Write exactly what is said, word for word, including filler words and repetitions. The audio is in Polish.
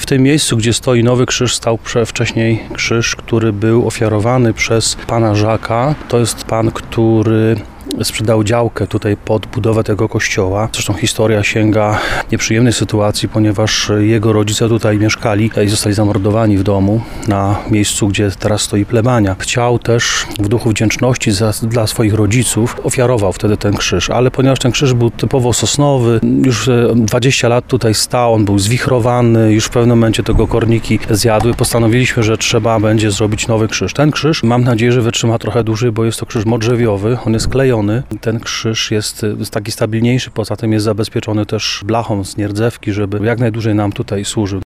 tym miejscu, gdzie stoi nowy krzyż, stał wcześniej krzyż, który był ofiarowany przez pana Żaka. To jest pan, który sprzedał działkę tutaj pod budowę tego kościoła. Zresztą historia sięga nieprzyjemnej sytuacji, ponieważ jego rodzice tutaj mieszkali i zostali zamordowani w domu na miejscu, gdzie teraz stoi plebania. Chciał też w duchu wdzięczności za, dla swoich rodziców, ofiarował wtedy ten krzyż, ale ponieważ ten krzyż był typowo sosnowy, już dwadzieścia lat tutaj stał, on był zwichrowany, już w pewnym momencie tego korniki zjadły, postanowiliśmy, że trzeba będzie zrobić nowy krzyż. Ten krzyż, mam nadzieję, że wytrzyma trochę dłużej, bo jest to krzyż modrzewiowy, on jest klejony. Ten krzyż jest, jest taki stabilniejszy, poza tym jest zabezpieczony też blachą z nierdzewki, żeby jak najdłużej nam tutaj służył.